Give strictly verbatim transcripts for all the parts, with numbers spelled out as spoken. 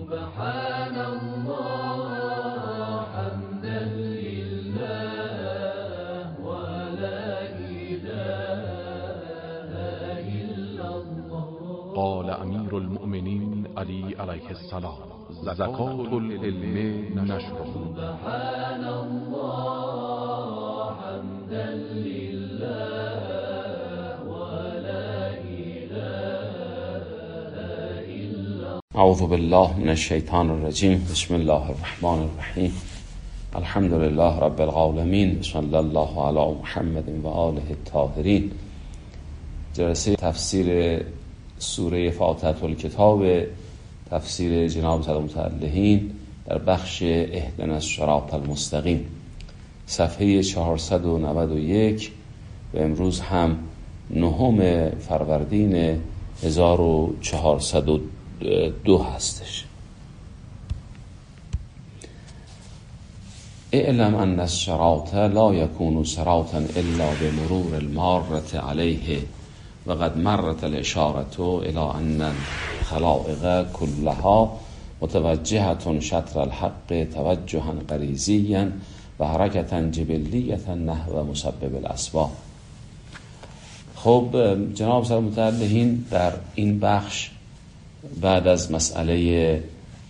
سبحان الله حمدا لله ولا إله إلا الله. قال امیر المؤمنین علی علیه السلام: زکات العلم نشر. سبحان الله حمدا لله ولا إله إلا الله. اعوذ بالله من الشیطان الرجیم. بسم الله الرحمن الرحیم. الحمد لله رب العالمین. صلی الله علی محمد و آله الطاهرین. جلسه تفسیر سوره فاتحه الکتاب، تفسیر جناب صدر متعلهین در بخش اهدنا الصراط المستقیم، صفحه چهارصد و نود و یک و امروز هم نهم فروردین هزار و چهارصد و دو هستش. اعلم ان الصراط لا يكون صراطا الا بمرور المارة عليه و قد مرت الاشارة الى ان الخلائق كلها متوجهة شطر الحق توجها غریزیا و حرکتا جبلیة نحو مسبب الاسباب. خب جناب صدر متعلهین در این بخش بعد از مسئله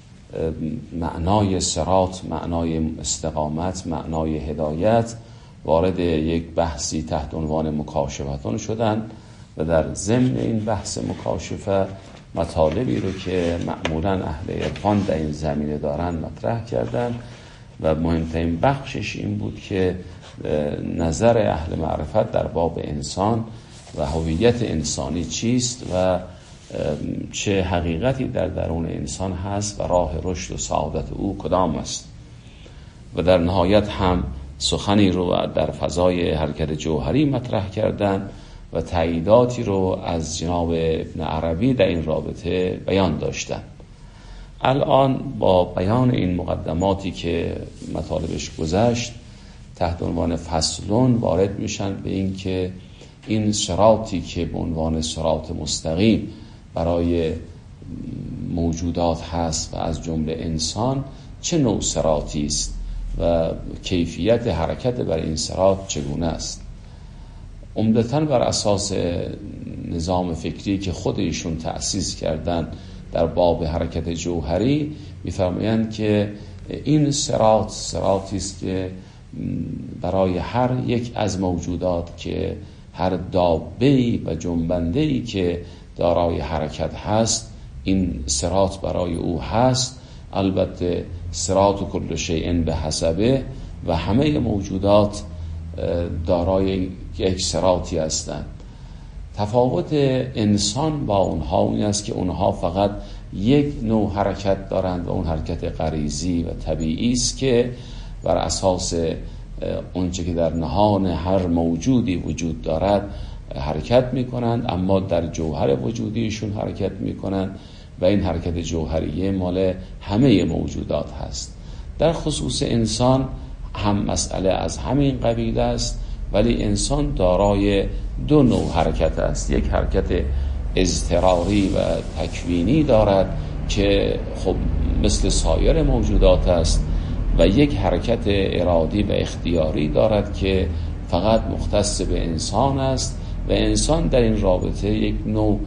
معنای صراط، معنای استقامت، معنای هدایت، وارد یک بحثی تحت عنوان مکاشفتون شدن و در ضمن این بحث مکاشفه مطالبی رو که معمولا اهل عرفان در این زمینه دارن مطرح کردن و مهمترین بخشش این بود که نظر اهل معرفت در باب انسان و هویت انسانی چیست و چه حقیقتی در درون انسان هست و راه رشد و سعادت او کدام است. و در نهایت هم سخنی رو در فضای حرکت جوهری مطرح کردن و تاییداتی رو از جناب ابن عربی در این رابطه بیان داشتن. الان با بیان این مقدماتی که مطالبش گذشت تحت عنوان فصلون وارد میشن به این که این صراطی که به عنوان صراط مستقیم برای موجودات هست و از جمله انسان چه نوع صراطی است و کیفیت حرکت بر این صراط چگونه است. عمدتاً بر اساس نظام فکری که خود ایشون تأسیس کردن در باب حرکت جوهری می‌فرمایند که این صراط صراطی است که برای هر یک از موجودات که هر دابه‌ای و جنبنده‌ای که دارای حرکت هست این صراط برای او هست. البته صراط کل شیء به حسبه و همه موجودات دارای یک صراطی هستند. تفاوت انسان با اونها این است که اونها فقط یک نوع حرکت دارند و اون حرکت غریزی و طبیعی است که بر اساس اونچه که در نهان هر موجودی وجود دارد حرکت میکنند، اما در جوهر وجودیشون حرکت میکنند و این حرکت جوهریه مال همه موجودات هست. در خصوص انسان هم مسئله از همین قبیل است، ولی انسان دارای دو نوع حرکت است. یک حرکت اضطراری و تکوینی دارد که خب مثل سایر موجودات است و یک حرکت ارادی و اختیاری دارد که فقط مختص به انسان است و انسان در این رابطه یک نوع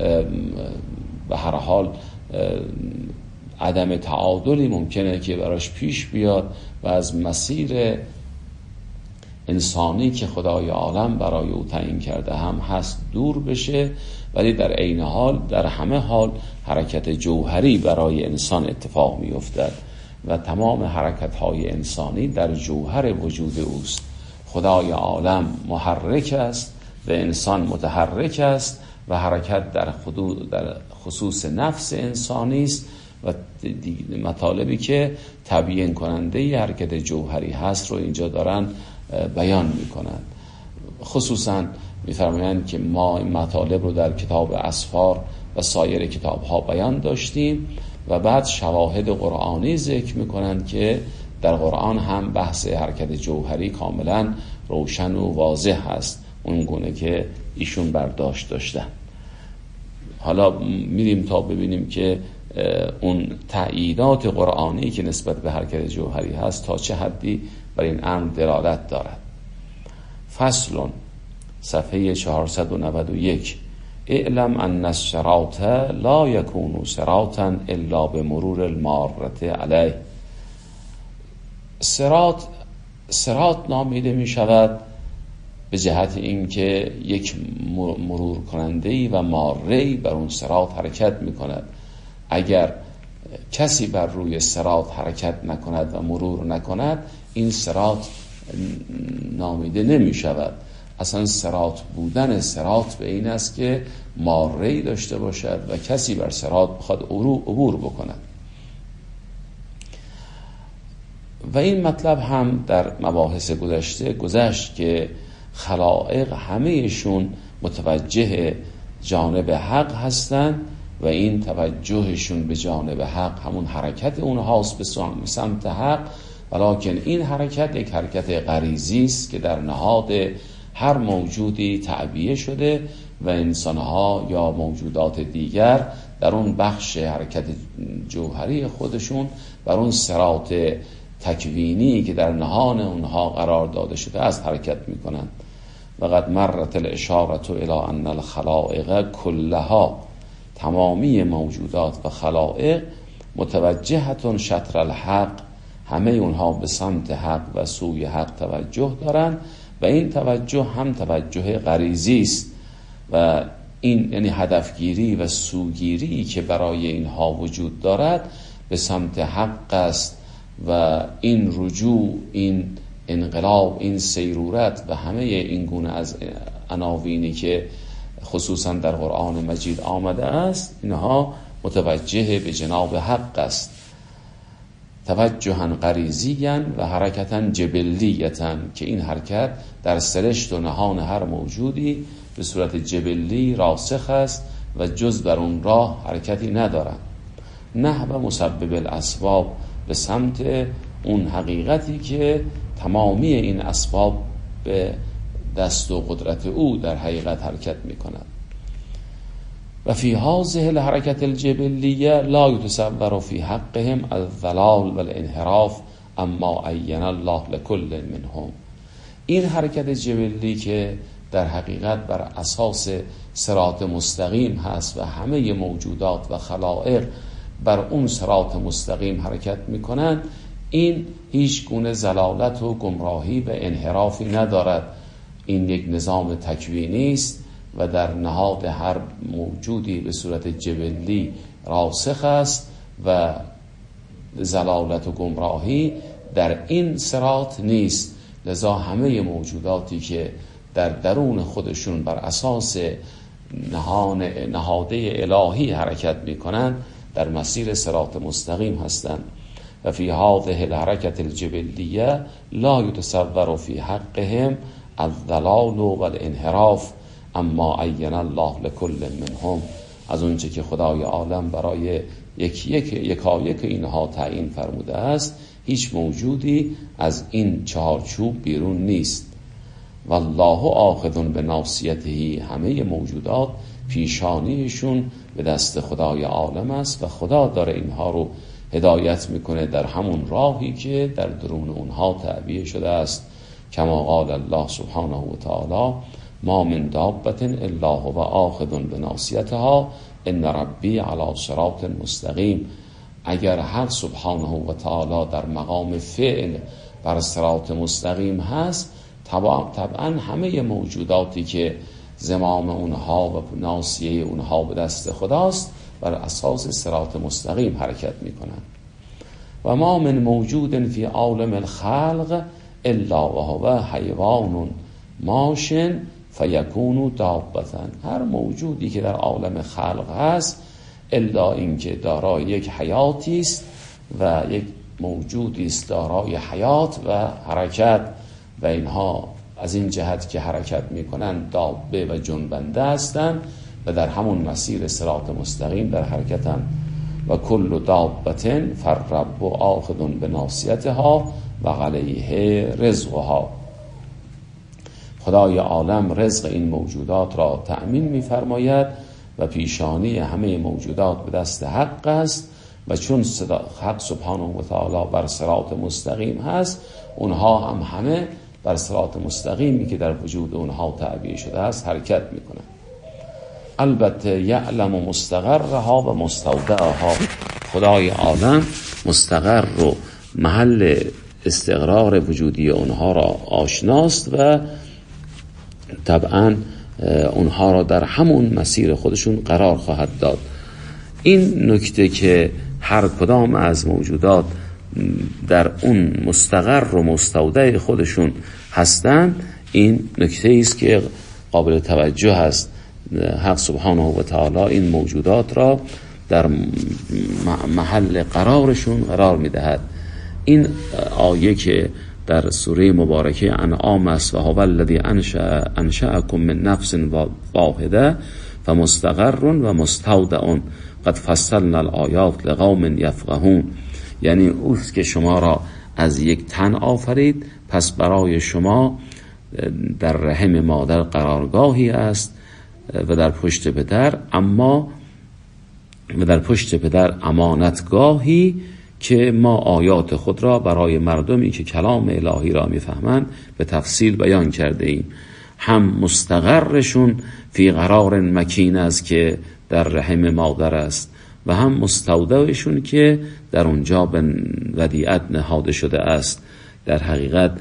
به هر حال عدم تعادلی ممکنه که براش پیش بیاد و از مسیر انسانی که خدای عالم برای او تعیین کرده هم هست دور بشه، ولی در عین حال در همه حال حرکت جوهری برای انسان اتفاق می افتد و تمام حرکت های انسانی در جوهر وجود اوست. خدای عالم محرک است و انسان متحرک است و حرکت در, در خصوص نفس انسانی است و مطالبی که تبیین کننده ی حرکت جوهری هست رو اینجا دارن بیان میکنند. خصوصا میفرمایند که ما این مطالب رو در کتاب اسفار و سایر کتاب ها بیان داشتیم و بعد شواهد قرآنی ذکر میکنند که در قرآن هم بحث حرکت جوهری کاملا روشن و واضح هست، اون گونه که ایشون برداشت داشتن. حالا میریم تا ببینیم که اون تأییدات قرآنی که نسبت به حرکت جوهری هست تا چه حدی بر این امر دلالت دارد. فصل، صفحه چهارصد و نود و یک: اعلم ان الصراط لا یکون صراطا الا بمرور المارة علیه. صراط صراط نامیده می شود به جهت اینکه یک مرور کننده‌ای و ماره‌ای بر اون صراط حرکت می کند. اگر کسی بر روی صراط حرکت نکند و مرور نکند، این صراط نامیده نمی شود. اصلا صراط بودن صراط به این است که ماره‌ای داشته باشد و کسی بر صراط بخواد عبور بکند. و این مطلب هم در مباحث گذشته گذشت که خلائق همهشون متوجه جانب حق هستند و این توجهشون به جانب حق همون حرکت اونهاست به سمت حق، ولکن این حرکت یک حرکت غریزی است که در نهاد هر موجودی تعبیه شده و انسانها یا موجودات دیگر در اون بخش حرکت جوهری خودشون بر اون صراط تکوینی که در نهان اونها قرار داده شده از حرکت میکنند. و قد مرت الاشاره الی ان الخلائق کلها، تمامی موجودات و خلائق متوجهتون شطر الحق، همه اونها به سمت حق و سوی حق توجه دارند و این توجه هم توجه غریزی است و این یعنی هدفگیری و سوگیری که برای اینها وجود دارد به سمت حق است و این رجوع، این انقلاب، این سیرورت و همه این گونه از عناوینی که خصوصا در قرآن مجید آمده است، اینها متوجه به جناب حق است. توجها غریزیا و حرکتا جبلیتا، که این حرکت در سرشت و نهان هر موجودی به صورت جبلی راسخ است و جز بر اون راه حرکتی ندارد. نحو مسبب الاسباب، به سمت اون حقیقتی که تمامی این اسباب به دست و قدرت او در حقیقت حرکت می کند. و فی هذه الحرکت الجبلیه لا یتصور فی حقهم الضلال والانحراف اما عین الله لكل منهم. این حرکت جبلی که در حقیقت بر اساس صراط مستقیم هست و همه موجودات و خلائق بر اون صراط مستقیم حرکت می کنند، این هیچ گونه ضلالت و گمراهی و انحرافی ندارد. این یک نظام تکوینی است و در نهاد هر موجودی به صورت جبلی راسخ است و ضلالت و گمراهی در این صراط نیست. لذا همه موجوداتی که در درون خودشون بر اساس نهان نهاده الهی حرکت می کنند در مسیر صراط مستقیم هستند. و فی هذه الحرکت الجبلیه لا یتصور فی حقهم الضلال والانحراف اما عین الله لكل منهم. از اونچه که خدای عالم برای یک یک یکایک اینها تعیین فرموده است، هیچ موجودی از این چهارچوب بیرون نیست. والله آخذ بناصیته، همه موجودات پیشانیشون به دست خدای عالم است و خدا داره اینها رو هدایت میکنه در همون راهی که در درون اونها تعبیه شده است. کما قال الله سبحانه و تعالی ما من دابة الا هو آخذ بناصیتها ان ربی علی صراط مستقیم. اگر حق سبحانه و تعالی در مقام فعل بر صراط مستقیم هست، طبعا همه موجوداتی که زمام اونها و ناصیه اونها به دست خداست بر اساس صراط مستقیم حرکت میکنند. و ما من موجود فی عالم الخلق الا وهو حیوان ماشن فیکون دابة. هر موجودی که در عالم خلق هست الا اینکه دارای یک حیاتی است و یک موجودی است دارای حیات و حرکت و اینها از این جهت که حرکت میکنند دابه و جنبنده هستند و در همون مسیر صراط مستقیم در حرکتند. و کل دابة فالرب آخذ بناصیتها و علیه رزقها. خدای عالم رزق این موجودات را تأمین می‌فرماید و پیشانی همه موجودات به دست حق است و چون حق سبحانه و تعالی بر صراط مستقیم هست، اونها هم همه بر صراط مستقیمی که در وجود اونها تعبیه شده است حرکت میکنن. البته یعلم مستقرها و مستودعها، خدای عالم مستقر و محل استقرار وجودی اونها را آشناست و طبعا اونها را در همون مسیر خودشون قرار خواهد داد. این نکته که هر کدام از موجودات در اون مستقر و مستودع خودشون هستند، این نکته است که قابل توجه است. حق سبحانه و تعالی این موجودات را در محل قرارشون قرار میدهد. این آیه که در سوره مبارکه انعام است، و هو الذی انشأ انشأکم من نفس واحده فمستقر و مستودع قد فصلنا الآیات لقوم یفقهون، یعنی اوست که شما را از یک تن آفرید، پس برای شما در رحم مادر قرارگاهی است و در پشت پدر، اما و در پشت پدر امانتگاهی که ما آیات خود را برای مردمی که کلام الهی را میفهمند به تفصیل بیان کرده ایم. هم مستقرشون فی قرار مکین است که در رحم مادر است، و هم مستودعشون که در اونجا به ودیعت نهاده شده است. در حقیقت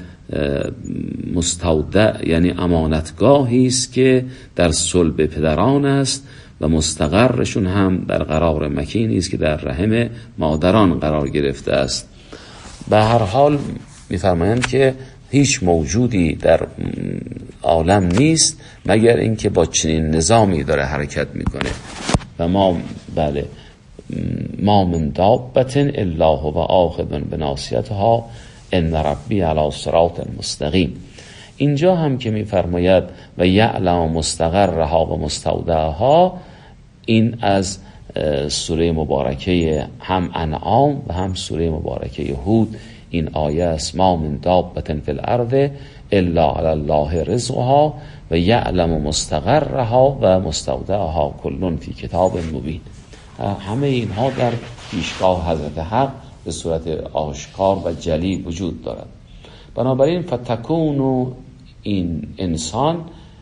مستودع یعنی امانتگاهی است که در صلب پدران است، و مستقرشون هم در قرار مکینی است که در رحم مادران قرار گرفته است. به هر حال می‌فرمایند که هیچ موجودی در عالم نیست مگر اینکه با چنین نظامی داره حرکت میکنه. و ما بله ما من دابة الا هو آخذ بناصیتها ان ربی علی صراط مستقیم. اینجا هم که میفرماید و یعلم مستقرها و مستودعها، این از سوره مبارکه هم انعام و هم سوره مبارکه هود این آیه است. ما من دابة فی الارض الا علی الله رزقها و یعلم مستقرها و مستودعها کل فی کتاب مبین. همه اینها در پیشگاه حضرت حق به صورت آشکار و جلی وجود دارد. بنابراین فتکون این انسان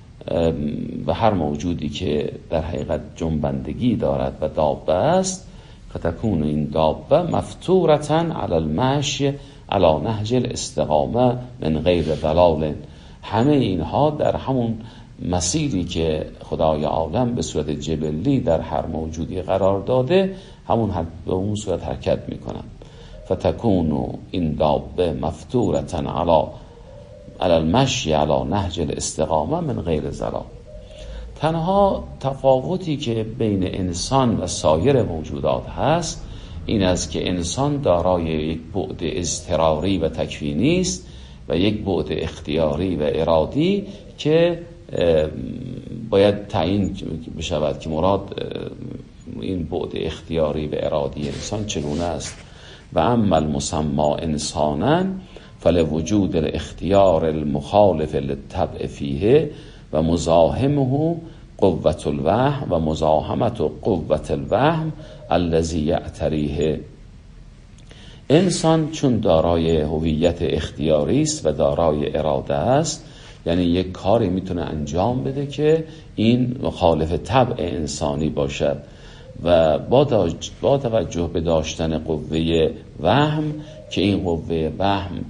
و هر موجودی که در حقیقت جنبندگی دارد و دابه است، فتکون این دابه مفطورتن علی المشی علی نهج الاستقامه من غیر ضلال. همه اینها در همون مسیری که خدای عالم به صورت جبلی در هر موجودی قرار داده، همون به اون صورت حرکت میکنن. فتکون این دابه مفطورتن علی علی المشی علی نهج الاستقامه من غیر ضلال. تنها تفاوتی که بین انسان و سایر موجودات هست این است که انسان دارای یک بعد اضطراری و تکوینی است و یک بعد اختیاری و ارادی که باید تعیین بشود که مراد این بعد اختیاری و ارادی انسان چگونه است. و اما المسمى انسانا فلوجود الاختیار المخالف للطبع فیه و مزاحمه قوة الوهم و مزاحمت قوة الوهم الذی یعتریه. انسان چون دارای هویت اختیاری است و دارای اراده است، یعنی یک کاری میتونه انجام بده که این مخالف طبع انسانی باشد، و با, با توجه به داشتن قوه وهم که این قوه وهم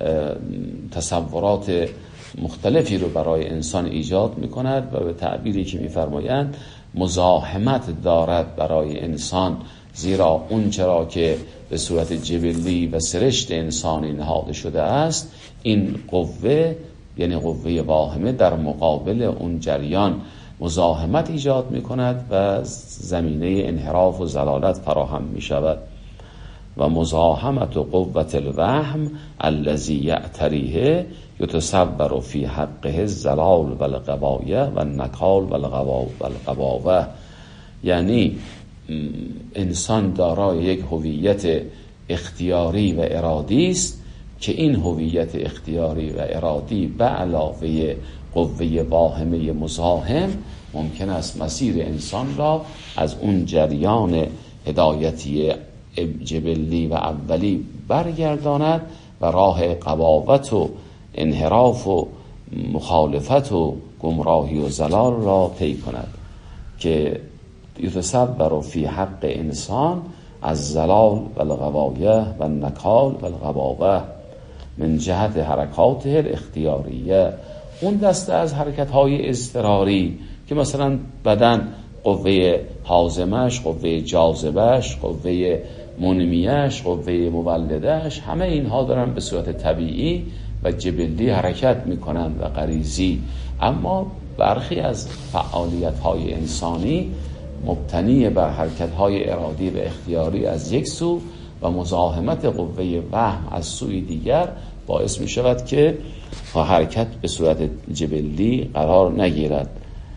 تصورات مختلفی رو برای انسان ایجاد میکند و به تعبیری که میفرمایند مزاحمت دارد برای انسان، زیرا اون چرا که به صورت جبلی و سرشت انسانی نهاده شده است، این قوه یعنی قوه واهمه در مقابل اون جریان مزاحمت ایجاد میکند و زمینه انحراف و ضلالت فراهم میشود. و مزاحمت و قوة الوهم الذی یعتریه یتصور فی حقه الضلال و الغوایه و النکال و الغواوه. یعنی انسان دارای یک هویت اختیاری و ارادی است که این هویت اختیاری و ارادی به علاوه قوه واهمه مزاحم ممکن است مسیر انسان را از اون جریان هدایتی جبلی و اولی برگرداند و راه قباوت و انحراف و مخالفت و گمراهی و ضلال را طی کند که یتصور فی حق انسان از ضلال و الغوایه و النکال و الغباوه من جهت حرکاته الاختیاریه. اون دسته از حرکت‌های اضطراری که مثلا بدن قوه هاضمش، قوه جاذبش، قوه منمیش، قوه مولدش، همه اینها دارن به صورت طبیعی و جبلی حرکت میکنن و غریزی. اما برخی از فعالیت‌های انسانی مبتنی بر حرکت‌های ارادی و اختیاری از یک سو و مزاحمت قوه وهم از سوی دیگر باعث می شود که حرکت به صورت جبلی قرار نگیرد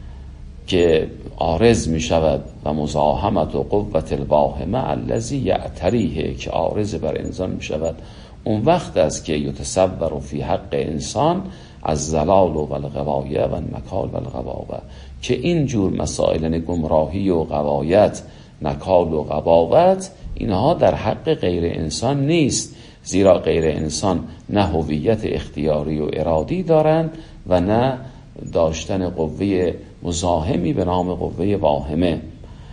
که عارض می شود و مزاحمت و قوت الواهمه الذی یعتریه که عارض بر انسان می شود. اون وقت است که یتصور فی حق انسان از زلال و الغوایه و نکال و الغباوه که این جور مسائل یعنی گمراهی و غوایت، نکال و غباوت اینها در حق غیر انسان نیست، زیرا غیر انسان نه هویت اختیاری و ارادی دارند و نه داشتن قوه مزاحمی به نام قوه واهمه.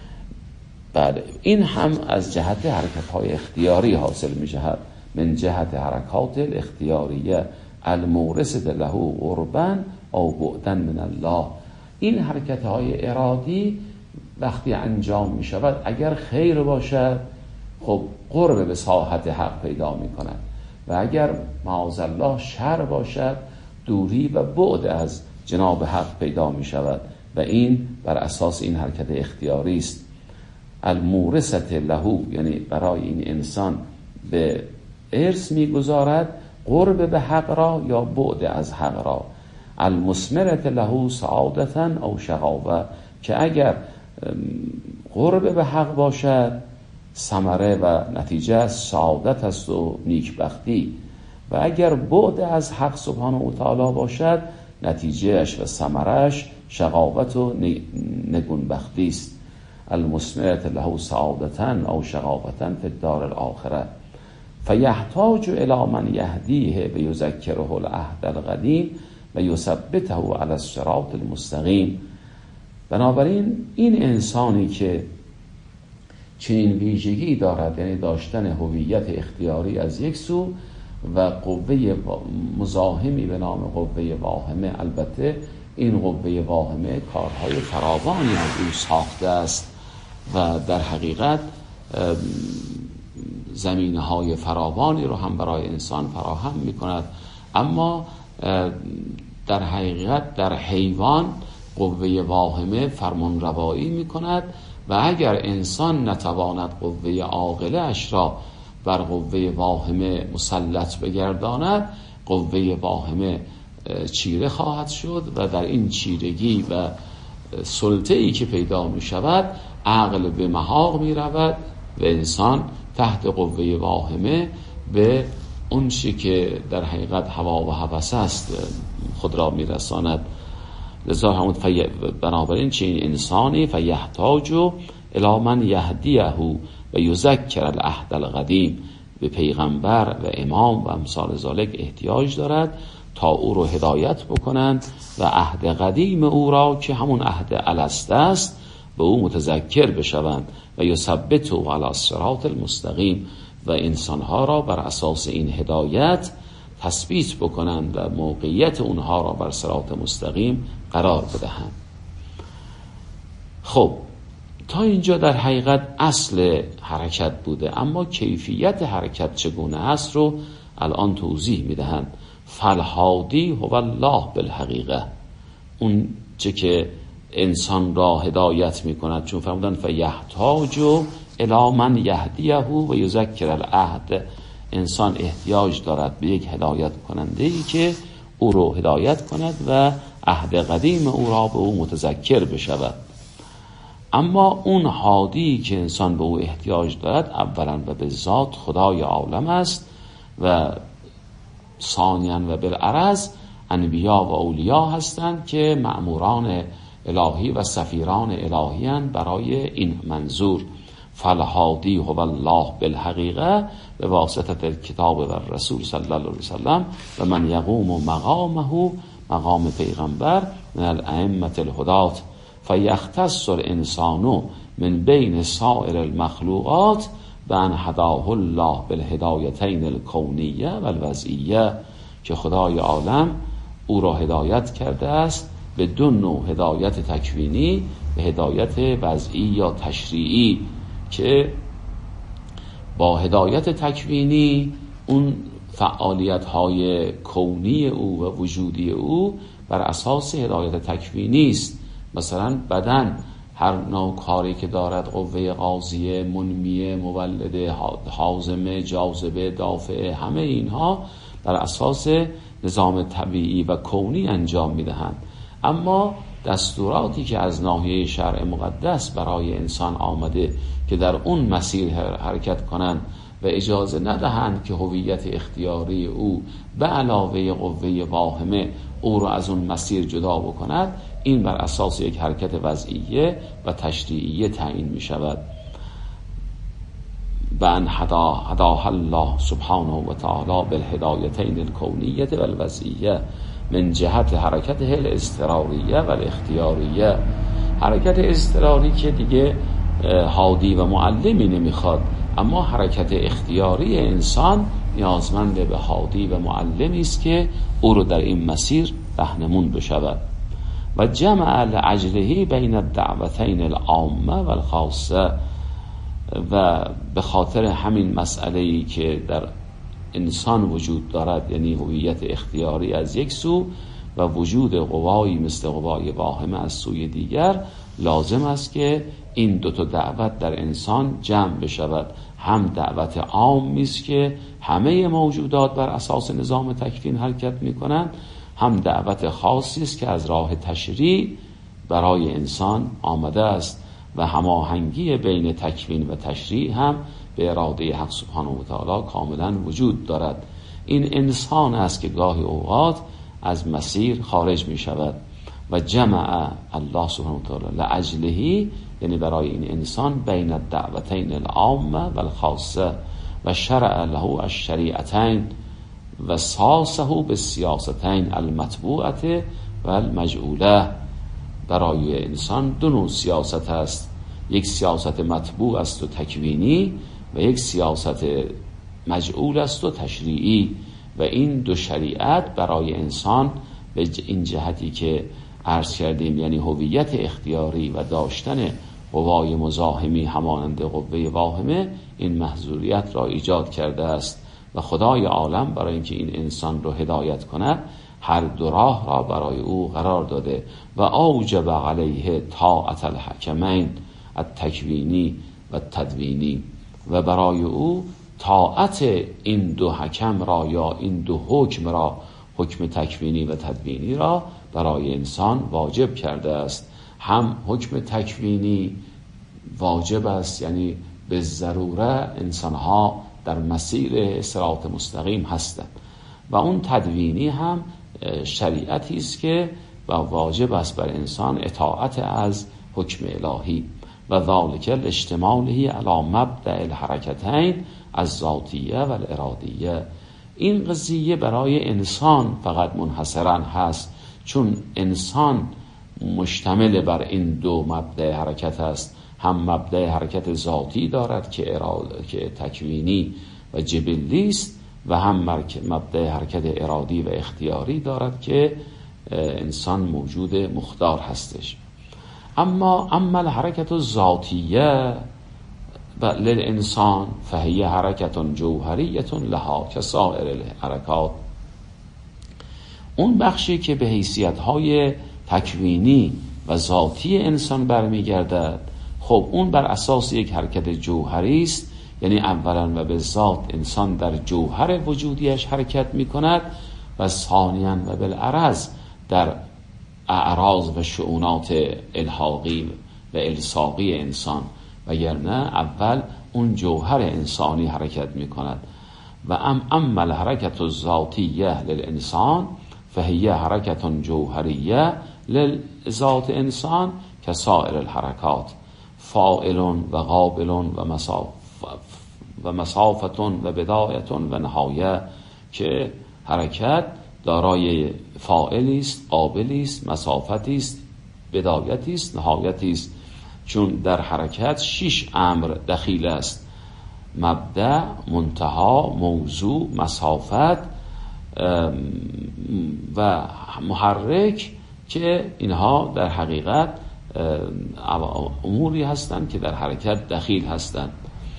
بله، این هم از جهت حرکت‌های اختیاری حاصل می‌شود، من جهت حرکات الاختیاریه المورثه له قربا او بعدا من الله. این حرکت‌های ارادی وقتی انجام می‌شود اگر خیر باشد خب قرب به ساحت حق پیدا می‌کند و اگر معاذالله شر باشد دوری و بعد از جناب حق پیدا می‌شود و این بر اساس این حرکت اختیاری است. المورثه له یعنی برای این انسان به ارث می‌گذارد قرب به حق را یا بعد از حق را. المثمرة له سعادتا او شقاوه که اگر قرب به حق باشد ثمره و نتیجه سعادت است و نیکبختی و اگر بعد از حق سبحانه و تعالی باشد نتیجهش و ثمرش شقاوت و نگونبختی است. المثمرة له سعادتا او شقاوتا فی الدار الاخره فیحتاج الی من یهدیه و یذکره العهد القدیم و یثبته علی الصراط المستقیم. بنابراین این انسانی که چنین ویژگی دارد، یعنی داشتن هویت اختیاری از یک سو و قوه مزاحمی به نام قوه واهمه، البته این قوه واهمه کارهای فراوانی از او ساخته است و در حقیقت زمینه‌های فراوانی رو هم برای انسان فراهم می‌کند، اما در حقیقت در حیوان قوه واهمه فرمان روایی می‌کند و اگر انسان نتواند قوه عاقله اش را بر قوه واهمه مسلط بگرداند قوه واهمه چیره خواهد شد و در این چیرگی و سلطه‌ای که پیدا می‌شود عقل به محاق می‌رود و انسان تحت قوه واهمه به اون چی که در حقیقت هوا و هوس است خود را میرساند. لذا همون فی... بنابراین چنین انسانی فیحتاج الی من یهدیه و یذکر العهد القدیم، به پیغمبر و امام و امثال ذالک احتیاج دارد تا او رو هدایت بکنند و عهد قدیم او را که همون عهد الست است به او متذکر بشوند و یثبته علی الصراط المستقیم و انسانها را بر اساس این هدایت تثبیت بکنند و موقعیت اونها را بر صراط مستقیم قرار بدهند. خب تا اینجا در حقیقت اصل حرکت بوده، اما کیفیت حرکت چگونه است رو الان توضیح میدهند. فالهادی هو الله بالحقیقه، اون چه که انسان را هدایت میکند، چون فرمودن فیحتاج الی من یهدیه و یذکر العهد، انسان احتیاج دارد به یک هدایت کننده ای که او رو هدایت کند و عهد قدیم او را به او متذکر بشود. اما اون هادی که انسان به او احتیاج دارد اولا و به ذات خدای عالم است و ثانیاً و بالعرض انبیا و اولیا هستند که مأموران الهی و سفیران الهی هستند برای این منظور. فالهادی هو الله بالحقیقه به واسطه الکتاب و الرسول صلی الله علیه وسلم و من یقوم مقامه مقام پیغمبر من الائمه الهدات فیختص الانسان من بین سائر المخلوقات بان هداه الله بالهدایتین الکونیه و الوضعیه، که خدای عالم او را هدایت کرده است به دو نوع هدایت تکوینی و هدایت وضعی یا تشریعی، که با هدایت تکوینی اون فعالیت های کونی او و وجودی او بر اساس هدایت تکوینی است. مثلا بدن هر نوع کاری که دارد، قوه قاضیه، منمیه، مولده، هاضمه، جاذبه، دافعه، همه اینها بر اساس نظام طبیعی و کونی انجام میدهند. اما دستوراتی که از ناحیه شرع مقدس برای انسان آمده که در اون مسیر حرکت کنند و اجازه ندهند که هویت اختیاری او به علاوه قوه واهمه او را از اون مسیر جدا بکند، این بر اساس یک حرکت وضعیه و تشریعیه تعیین می شود. بان هدا هداه الله سبحانه و تعالی بالهدایتین الکونیه و الوضعیه من جهت حرکت الاضطراریه و الاختیاریه. حرکت اضطراری که دیگه هادی و معلمی نمیخواد، اما حرکت اختیاری انسان نیازمند به هادی و معلمی است که او رو در این مسیر راهنمون بشود. و جمع لعجله بین الدعوتین العامه و الخاصه، و به خاطر همین مسئله‌ای که در انسان وجود دارد، یعنی هویت اختیاری از یک سو و وجود قوایی مثل قوای واهمه از سوی دیگر، لازم است که این دو تا دعوت در انسان جمع بشود. هم دعوت عامی است که همه موجودات بر اساس نظام تکوین حرکت می‌کنند، هم دعوت خاصی است که از راه تشریع برای انسان آمده است و هماهنگی بین تکوین و تشریع هم به اراده حق سبحانه و تعالی کاملا وجود دارد. این انسان است که گاهی اوقات از مسیر خارج می شود. و جمع الله سبحانه و تعالی لأجله، یعنی برای این انسان، بین الدعوتین العامه و الخاصه و شرع له الشریعتین و ساسه بالسیاستین المتبوعه و المجعوله. برای انسان دو نوع سیاست است، یک سیاست متبوع است و تکوینی و یک سیاست مجعول است و تشریعی. و این دو شریعت برای انسان به این جهتی که عرض کردیم، یعنی هویت اختیاری و داشتن قوای مزاحمی همانند قوه واهمه، این محظوریت را ایجاد کرده است و خدای عالم برای اینکه این انسان رو هدایت کند هر دو راه را برای او قرار داده و اوجب علیه طاعت الحکمین التکوینی و تدوینی، و برای او طاعت این دو حکم را یا این دو حکم را، حکم تکوینی و تدوینی را برای انسان واجب کرده است. هم حکم تکوینی واجب است، یعنی به ضروره انسانها در مسیر صراط مستقیم هستند، و اون تدوینی هم شریعتی است که و واجب است بر انسان اطاعت از حکم الهی و ذالک الاشتماله علی مبدأ الحرکتین از ذاتیه و الارادیه. این قضیه برای انسان فقط منحصرا هست، چون انسان مشتمل بر این دو مبدأ حرکت است. هم مبدأ حرکت ذاتی دارد که اراده که تکوینی و جبلی است، و هم مبدأ حرکت ارادی و اختیاری دارد که انسان موجود مختار هستش. اما اما الحرکت الذاتیه للانسان فهی حرکت جوهریه لها کسائر الحرکات. اون بخشی که به حیثیت‌های تکوینی و ذاتی انسان برمیگردد، خب اون بر اساس یک حرکت جوهری است، یعنی اولا و به ذات انسان در جوهر وجودیش حرکت می‌کند و ثانیاً و بالعرض در اعراض و شؤونات الحاقی و الصاقی انسان، وگرنه اول اون جوهر انسانی حرکت می‌کند. و ام اما الحرکت الذاتیه للانسان فهی حرکت جوهریه للذات انسان کسائر الحرکات فاعل و قابل و مساف و مسافتون و بدایتون و نهایه، که حرکت دارای فاعلی است، قابلی است، مسافتی است، بدایتی است، نهایتی است. چون در حرکت شش امر دخیل است: مبدأ، منتها، موضوع، مسافت و محرک، که اینها در حقیقت اموری هستند که در حرکت دخیل هستند.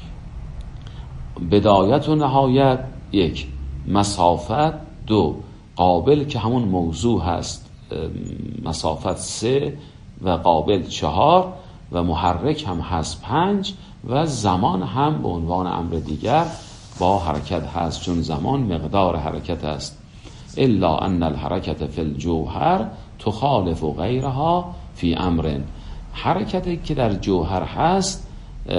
بدایت و نهایت یک، مسافت دو، قابل که همون موضوع هست مسافت سه و قابل چهار و محرک هم هست پنج و زمان هم به عنوان امر دیگر با حرکت هست، چون زمان مقدار حرکت است. الا ان الحرکت فی الجوهر تخالف غیرها فی امر، حرکتی که در جوهر هست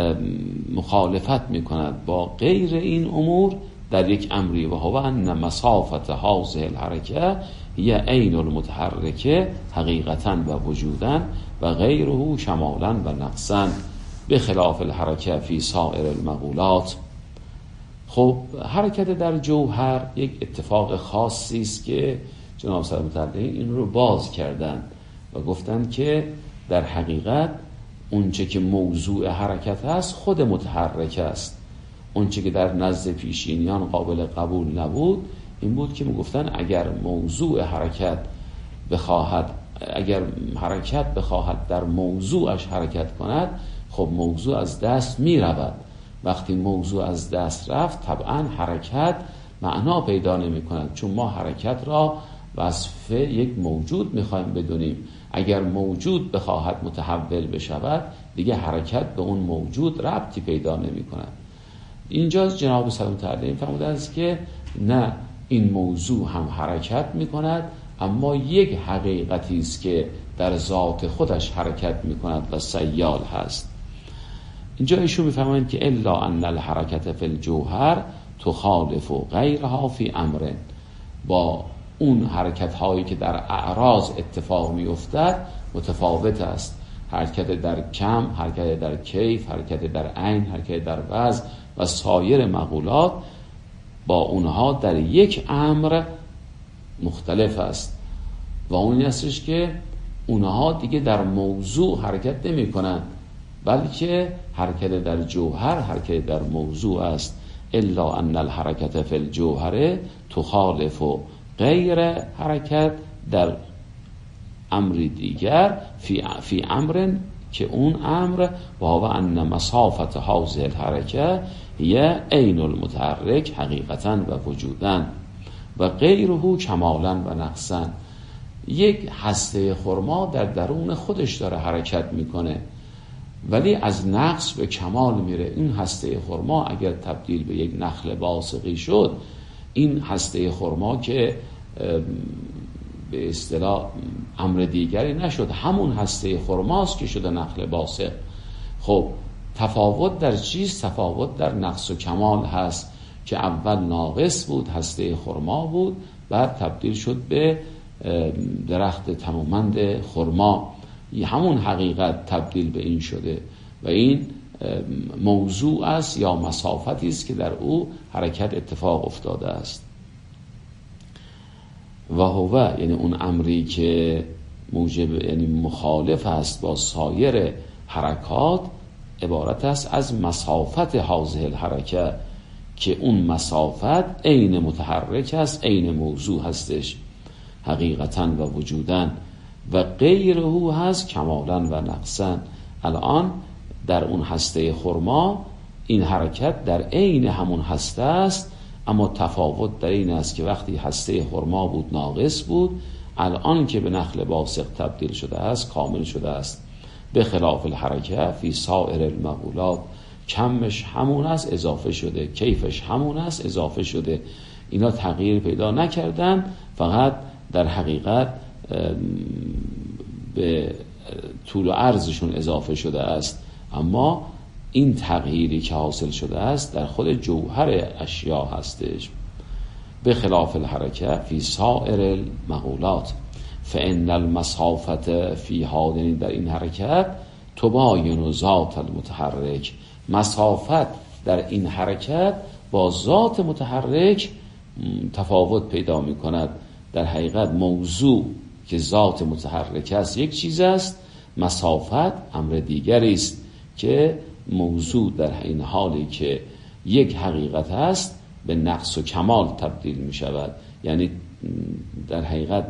مخالفت میکند با غیر این امور در یک امری، و هو ان مسافت هذه الحرکه هی عین المتحرکه حقیقتا و وجودا و غیره شمالا و نقصا بخلاف الحرکه فی سائر المقولات. خب حرکت در جوهر یک اتفاق خاصی است که جناب صاحب متعلقین این رو باز کردن و گفتن که در حقیقت اونچه که موضوع حرکت است خود متحرک است. اونچه که در نزد پیشینیان قابل قبول نبود این بود که میگفتن اگر موضوع حرکت بخواهد اگر حرکت بخواهد در موضوعش حرکت کند، خب موضوع از دست می رود. وقتی موضوع از دست رفت طبعا حرکت معنا پیدا نمی کند، چون ما حرکت را وصف یک موجود می خواهیم بدونیم. اگر موجود بخواهد متحول بشود دیگه حرکت به اون موجود ربطی پیدا نمی کند. اینجا جناب سلام تعالی فرموده است که نه، این موضوع هم حرکت می کند، اما یک حقیقتی است که در ذات خودش حرکت می کند و سیال هست. اینجا ایشون می فرمایند که الا ان الحرکت فی الجوهر تخالف غیرها فی امر، با اون حرکت هایی که در اعراض اتفاق می افتد متفاوت است. حرکت در کم، حرکت در کیف، حرکت در عین، حرکت در وزن و سایر مقولات با اونها در یک امر مختلف است، و اون هستش که اونها دیگه در موضوع حرکت نمی کنند، بلکه حرکت در جوهر حرکت در موضوع است. الا ان الحرکت فی الجوهر تخالف غیر حرکت در امر دیگر فی, فی امر، که اون امر و هو ان مسافت هذه الحرکه هی عین المتحرک حقیقتا و وجودا و غیره کمالا و نقصا. یک هسته خرما در درون خودش داره حرکت میکنه ولی از نقص به کمال میره. این هسته خرما اگر تبدیل به یک نخل باسقی شد، این هسته خرما که به اصطلاح امر دیگری نشد، همون هسته خرماست که شده نخل باسق. خب تفاوت در چیز؟ تفاوت در نقص و کمال هست که اول ناقص بود، هسته خرما بود، بعد تبدیل شد به درخت تمامند خرما. همون حقیقت تبدیل به این شده و این موضوع است یا مسافتی است که در او حرکت اتفاق افتاده است. و هو یعنی اون امری که موجب یعنی مخالف است با سایر حرکات عبارت است از مسافت هذه الحرکه، که اون مسافت عین متحرک است، عین موضوع هستش حقیقتا و وجودا، و غیره هست کمالا و نقصا. الان در اون هسته خرما این حرکت در عین همون هسته است، اما تفاوت در این است که وقتی هسته خرما بود ناقص بود، الان که به نخل باسق تبدیل شده است کامل شده است. به خلاف الحرکه فی سائر المقولات، کمش همون است اضافه شده، کیفش همون است اضافه شده. اینا تغییر پیدا نکردن، فقط در حقیقت به طول و عرضشون اضافه شده است، اما این تغییری که حاصل شده است در خود جوهر اشیا هستش. به خلاف الحرکه فی سائر المقولات فان المسافت فی هادن، در این حرکت تباین ذات المتحرک، مسافت در این حرکت با ذات متحرک تفاوت پیدا می کند. در حقیقت موضوع که ذات متحرک است یک چیز است، مسافت امر دیگری است که موضوع در این حالی که یک حقیقت است به نقص و کمال تبدیل می شود. یعنی در حقیقت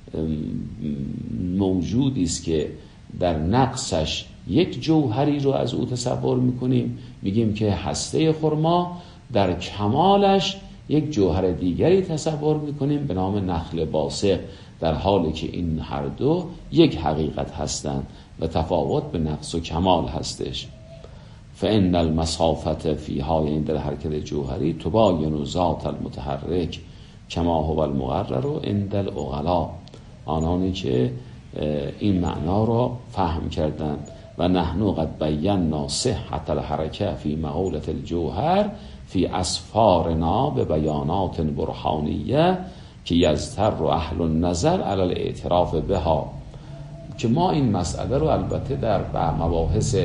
موجودی است که در نقصش یک جوهری رو از او تصور میکنیم، میگیم که هسته خرما، در کمالش یک جوهر دیگری تصور میکنیم به نام نخل باسق، در حالی که این هر دو یک حقیقت هستند و تفاوت به نقص و کمال هستش. فإن المسافت فیها، این در حرکت جوهری، تباین ذات المتحرک کما هو المقرر عند العقلاء، آنانی که این معنا را فهم کردند. و نحن قد بینا صحت الحرکه فی مقولة الجوهر فی اسفارنا به بیانات برهانیه که یزتر اهل النظر علی الاعتراف بها، که ما این مسئله رو البته در مباحث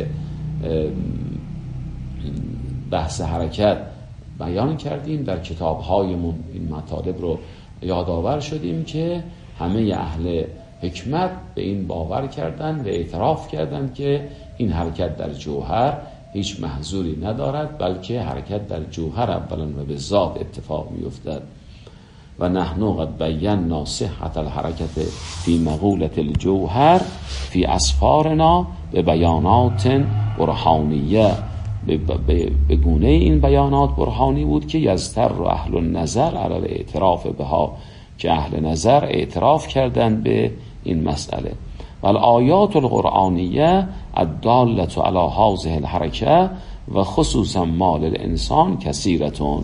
بحث حرکت بیان کردیم، در کتاب‌هایمون این مطالب رو یادآور شدیم که همه اهل حکمت به این باور کردند و اعتراف کردند که این حرکت در جوهر هیچ محظوری ندارد، بلکه حرکت در جوهر اولا و به ذات اتفاق می‌افتد. و نحن قد بینا صحت الحرکت فی مقولة الجوهر فی اسفارنا به بیانات برهانیه، به گونه این بیانات برهانی بود که یزتر و اهل النظر علی الاعتراف بها، که اهل نظر اعتراف کردند به این مسئله. و الآیات القرآنیه الدالة علی هذه الحرکه و خصوصا مال الانسان کثیرتون.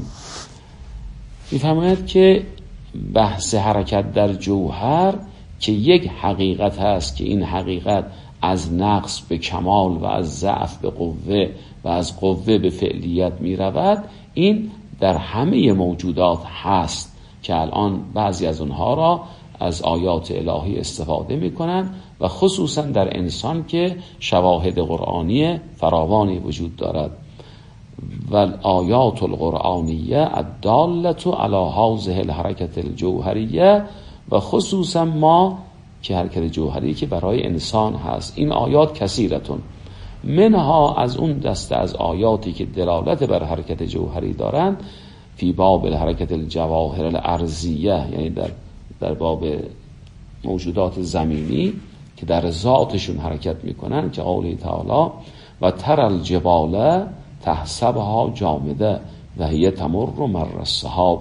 می‌فرماید که بحث حرکت در جوهر که یک حقیقت هست که این حقیقت از نقص به کمال و از ضعف به قوه و از قوه به فعلیت می رود، این در همه موجودات هست که الان بعضی از اونها را از آیات الهی استفاده می کنند و خصوصا در انسان که شواهد قرآنی فراوانی وجود دارد. و الآیات القرآنیه الدالة علی هذه الحرکت الجوهریه و خصوصا ما که حرکت جوهری که برای انسان هست. این آیات کثیرتون، منها از اون دسته از آیاتی که دلالت بر حرکت جوهری دارند فی باب الحرکت الجواهر الارضیه، یعنی در در باب موجودات زمینی که در ذاتشون حرکت میکنن، که قوله تعالی و تر الجبال تحسبها جامده و هی تمر مر السحاب،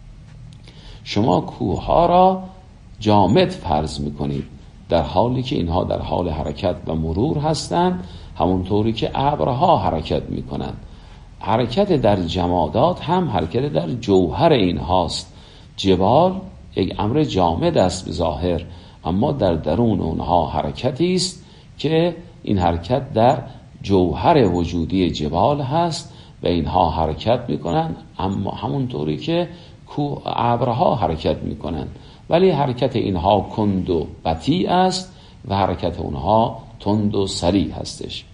شما کوهها را جامد فرض میکنید در حالی که اینها در حال حرکت و مرور هستند، همونطوری که ابرها حرکت میکنند. حرکت در جمادات هم حرکت در جوهر اینهاست. جبال یک امر جامد است به ظاهر، اما در درون اونها حرکتی است که این حرکت در جوهر وجودی جبال هست و اینها حرکت میکنند، اما همونطوری که ابرها حرکت میکنند، ولی حرکت اینها کند و بطیء است و حرکت اونها تند و سریع هستش.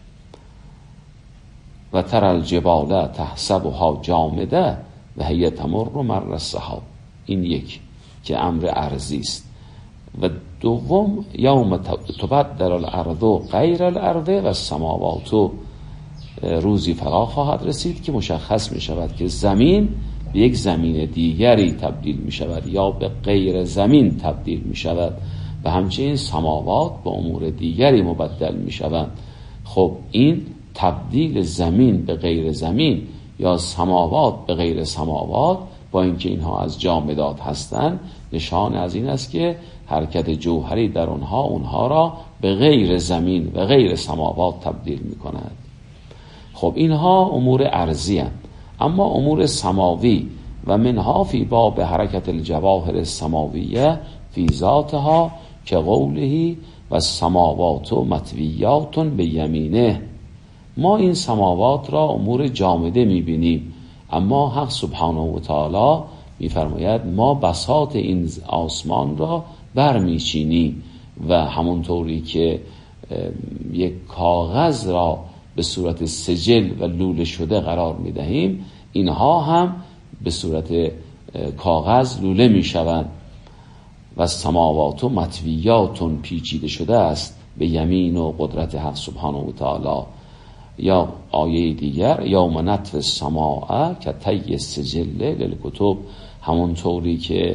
و تر الجبال تحسبها جامده و هی تمر مر السحاب، این یک که امر ارضی است. و دوم یوم تبدل الارض غیر الارض و السماوات، روزی فرا خواهد رسید که مشخص می شود که زمین به یک زمین دیگری تبدیل می شود یا به غیر زمین تبدیل می شود و همچنین سماوات به امور دیگری مبدل می شود. خب این تبدیل زمین به غیر زمین یا سماوات به غیر سماوات، با اینکه اینها از جامدات هستند، نشان از این است که حرکت جوهری در اونها اونها را به غیر زمین و غیر سماوات تبدیل می کند. خب اینها امور ارضی هستند. اما امور سماوی و منها فی باب حرکت الجواهر السماویه فی ذاتها که قوله و السماوات مطویات به یمینه، ما این سماوات را امور جامده میبینیم، اما حق سبحانه و تعالی میفرماید ما بساط این آسمان را برمیچینیم و همونطوری که یک کاغذ را به صورت سجل و لوله شده قرار میدهیم، اینها هم به صورت کاغذ لوله میشوند. و السماوات مطویات پیچیده شده است به یمین و قدرت حق سبحانه و تعالی. یا آیه دیگر یوم نطوی السماء کطی السجل للکتب، همون طوری که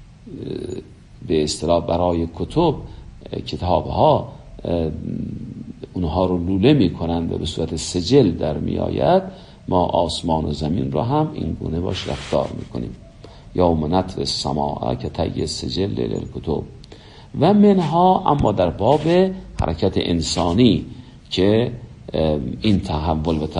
به اصطلاح برای کتب کتابها اونها رو لوله میکنند و به صورت سجل در میآید، ما آسمان و زمین رو هم این گونه باش رفتار میکنیم. یوم نطوی السماء کطی السجل للکتب. و منها، اما در باب حرکت انسانی که این تحول و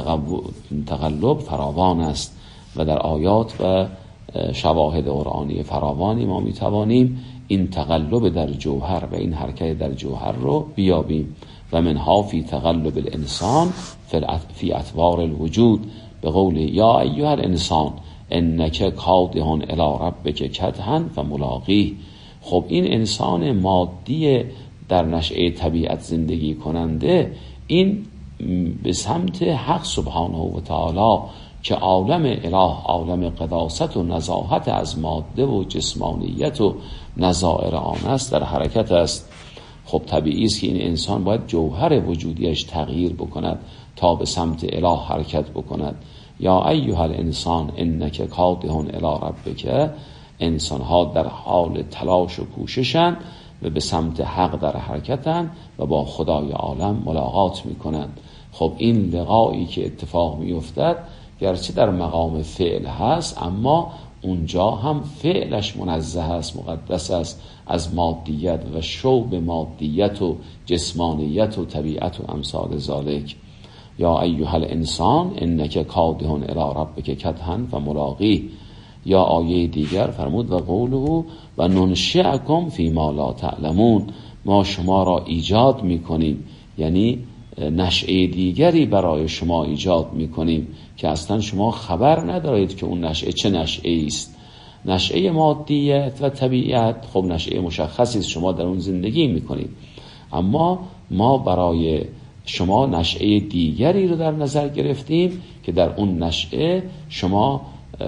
تقلب فراوان است و در آیات و شواهد قرآنی فراوانی ما میتوانیم این تقلب در جوهر و این حرکت در جوهر رو بیابیم. و منها فی تقلب الانسان فی اطوار الوجود، به قول یا ایها الانسان انک کادح الی ربک کدحا فملاقیه. خب این انسان مادی در نشأه طبیعت زندگی کننده، این به سمت حق سبحانه و تعالی که عالم اله، عالم قداست و نزاهت از ماده و جسمانیت و نظائر آن است، در حرکت است. خب طبیعی است که این انسان باید جوهر وجودیش تغییر بکند تا به سمت اله حرکت بکند. یا ایها الانسان انک کادح الی ربک، انسان ها در حال تلاش و کوششند و به سمت حق در حرکتند و با خدای عالم ملاقات میکنند. خب این لقایی که اتفاق میافتد گرچه در مقام فعل هست، اما اونجا هم فعلش منزه است، مقدس است از مادیت و شوب مادیت و جسمانیت و طبیعت و امثال ذالک. یا ایها الانسان انک کادح الی ربک کدحا فملاقیه. یا آیه دیگر فرمود و قوله و ننشئکم فی ما لا تعلمون، ما شما را ایجاد میکنیم، یعنی نشأه دیگری برای شما ایجاد میکنیم که اصلا شما خبر ندارید که اون نشأه چه نشأه است. نشأه مادیت و طبیعت خب نشأه مشخصی است، شما در اون زندگی میکنید، اما ما برای شما نشأه دیگری رو در نظر گرفتیم که در اون نشأه شما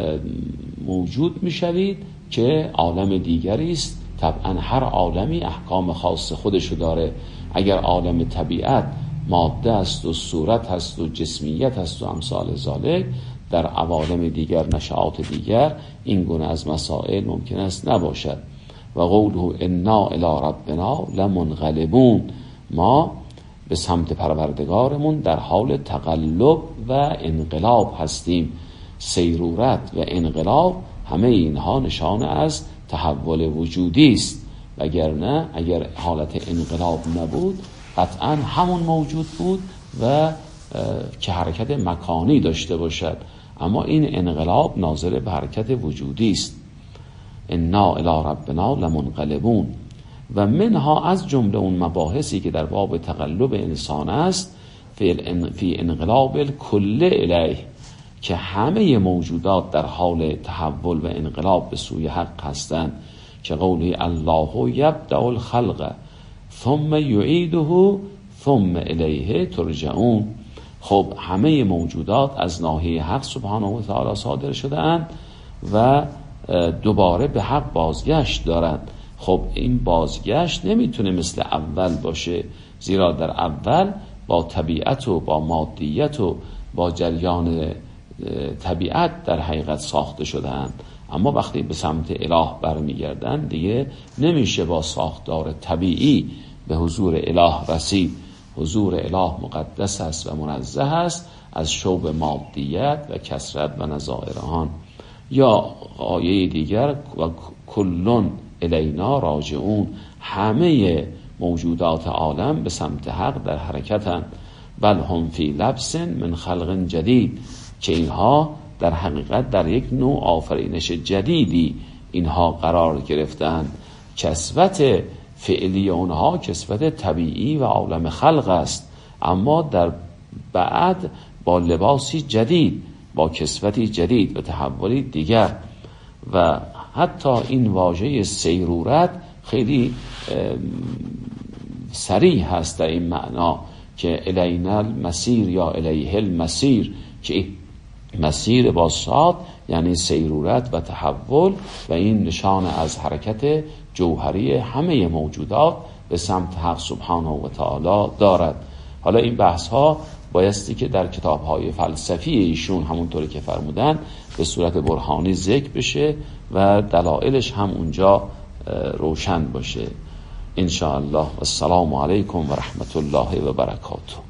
موجود میشوید که عالم دیگری است. طبعا هر عالمی احکام خاص خودشو داره. اگر عالم طبیعت ماده است و صورت هست و جسمیت هست و امثال ذالک، در عوالم دیگر، نشآت دیگر، این گونه از مسائل ممکن است نباشد. و قوله انا الی ربنا لمنقلبون، ما به سمت پروردگارمون در حال تقلب و انقلاب هستیم. سیرورت و انقلاب همه اینها نشانه از تحول وجودی است، وگرنه اگر حالت انقلاب نبود قطعا همون موجود بود و که حرکت مکانی داشته باشد، اما این انقلاب ناظر به حرکت وجودی است. انا الی ربنا لمنقلبون. و منها، از جمله اون مباحثی که در باب تقلب انسان است، فی انقلاب الکل الیه، که همه موجودات در حال تحول و انقلاب به سوی حق هستند، که قوله الله یبدأ الخلق ثم یعیده ثم الیه ترجعون. خب همه موجودات از ناحیه حق سبحانه و تعالی صادر شده اند و دوباره به حق بازگشت دارند. خب این بازگشت نمیتونه مثل اول باشه، زیرا در اول با طبیعت و با مادیت و با جریان طبیعت در حقیقت ساخته شده‌اند، اما وقتی به سمت اله برمیگردن دیگه نمیشه با ساختار طبیعی به حضور اله رسید. حضور اله مقدس است و منزه است از شوب مادیت و کثرت و نظائر آن. یا آیه دیگر و کلون الینا راجعون، همه موجودات عالم به سمت حق در حرکتند. بل هم فی لبس من خلق جدید، که اینها در حقیقت در یک نوع آفرینش جدیدی اینها قرار گرفتند. کسوت فعلی اونها کسوت طبیعی و عالم خلق است، اما در بعد با لباسی جدید، با کسوتی جدید و تحولی دیگر. و حتی این واژه سیرورت خیلی صریح هست در این معنا که الینا المسیر یا الیه المسیر، که مسیر با صاد یعنی سیرورت و تحول، و این نشان از حرکت جوهری همه موجودات به سمت حق سبحانه و تعالی دارد. حالا این بحث ها بایستی که در کتاب های فلسفی ایشون همونطوری که فرمودن به صورت برهانی ذکر بشه و دلایلش هم اونجا روشن باشه ان شاء الله. السلام علیکم و رحمت الله و برکاته.